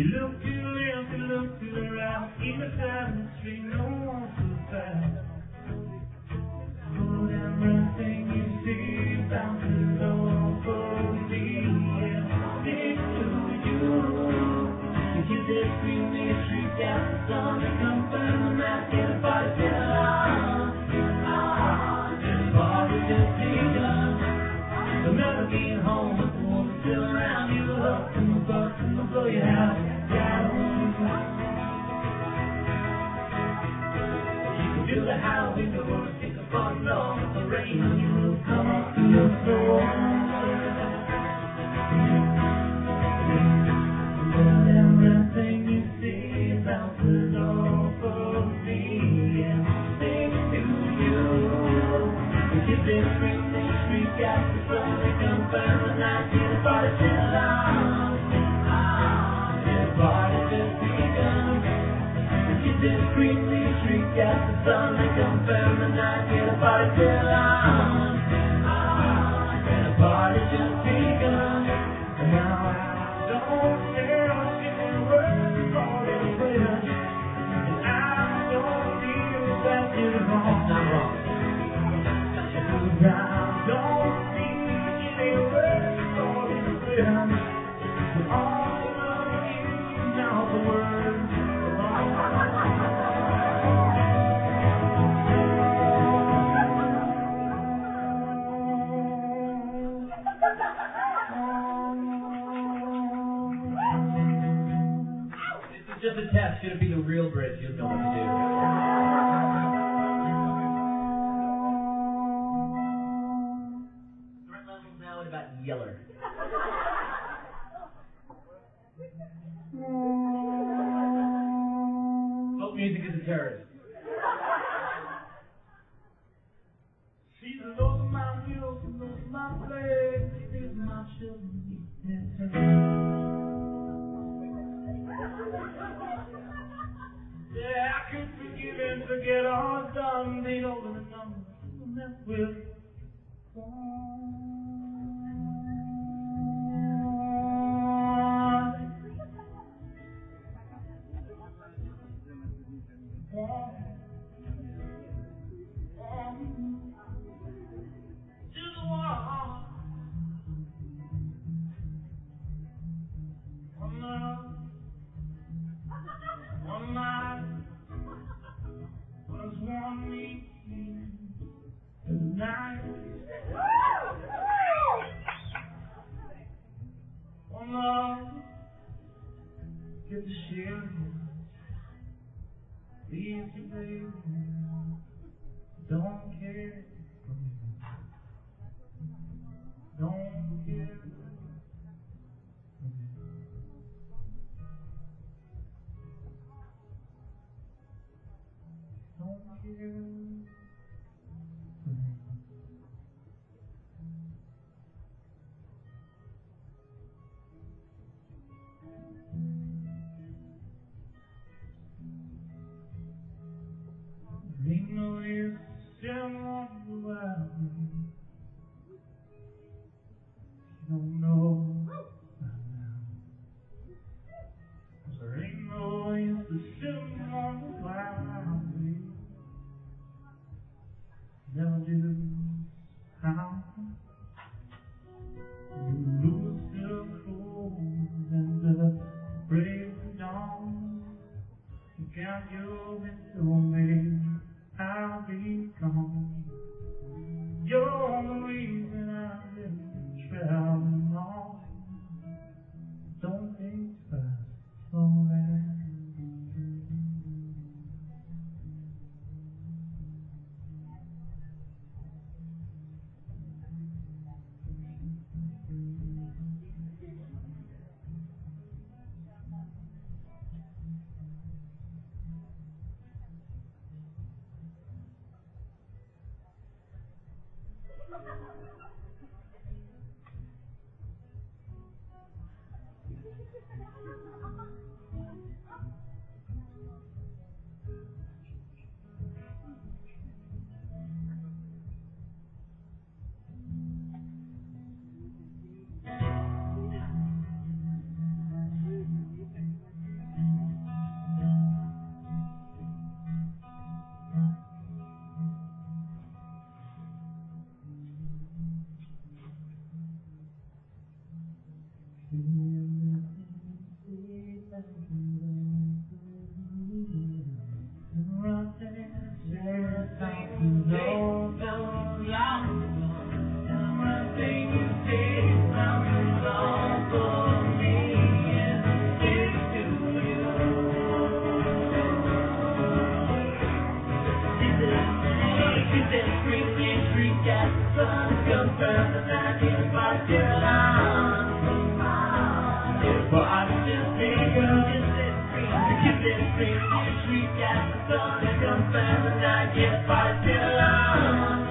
You look to the left, you look to the right, either side of the street, no one to pass. Go down that thing you see, bounces over me, and stick to you. You get this green leaf streak out the sun, and come find the night, get a body till never get home with the woman still around. You look from the bus and they'll blow your house down. You can do the high window or stick a front door. If the rain on your roof come up to your floor. Down that thing you see bounces off of me and sings to you. If you did bring the street out the sun, they come find the night, get a party till on. Get a party just begun. If you did bring the street out the sun, they come find the night, get a party till on. Get a party just begun. And now I don't care what's in the world for this place. And I don't feel that you're wrong. Not wrong. I don't need any words for this film. But all of you know the words. This is just a test. Should it be the real bridge? You'll know what to do. About Yeller. Folk music is a terrorist. She's a lover of my hills, a lover of my place, is my children. Yeah, I could forgive and forget all I've done. They don't know the number from that will. One night was one meeting tonight. One love get the share. Please, baby, don't care for me. Don't care. Don't care. Ain't no use sitting on the wild. You don't know by now. 'Cause there ain't no use to sitting on the wild. Never do how you lose the cold and the brave dawn. You count your window, baby. I'll be gone. You're the reason I've been traveling on. Don't think fast, slow down. Shriek at the sun, it comes from the night, yes, fight till on.